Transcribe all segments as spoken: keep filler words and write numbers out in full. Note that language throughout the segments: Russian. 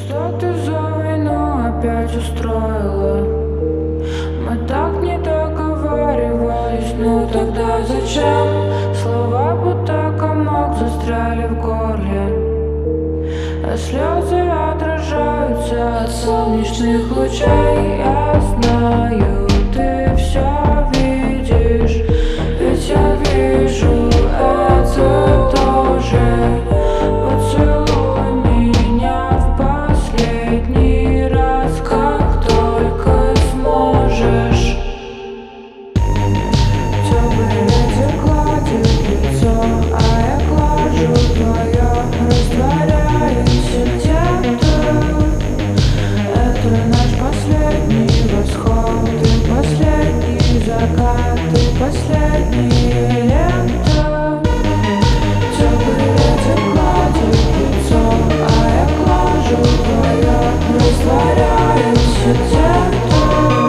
Что ты за войну опять устроила? Мы так не договаривались, ну тогда зачем? Слова будто комок застряли в горле, а слезы отражаются от солнечных лучей. Я знаю, ты все видишь, ведь я вижу это тоже. Поцелуй меня в последний раз, как только сможешь. Теплый ветер гладит лицо, а я глажу твое, растворяюсь где-то. Это наш последний восход, и последний закат, и последнее лето. Теплый ветер гладит лицо, а я глажу твое, растворяюсь где-то.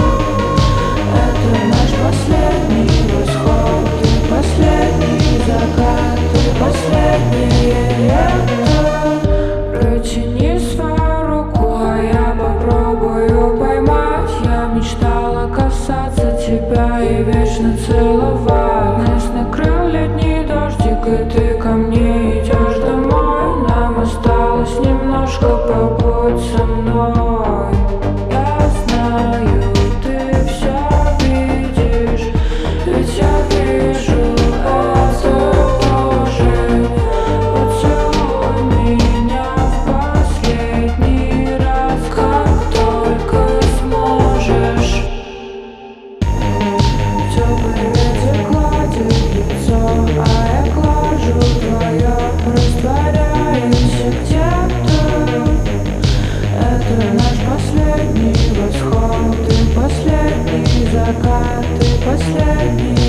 Это наш последний восход, и последний закат, и последнее лето. Протяни свою руку, а я попробую поймать. Я мечтала касаться тебя и вечно целовать. Нас накрыл летний дождик, и ты ко мне идешь домой. Нам осталось немножко, побудь со мной. Я знаю, ты все видишь, ведь я вижу это тоже. Поцелуй меня в последний раз, как только сможешь. Теплый ветер гладит лицо, а я глажу твое, растворяюсь где-то. Это наш последний восход, и последний закат, и последний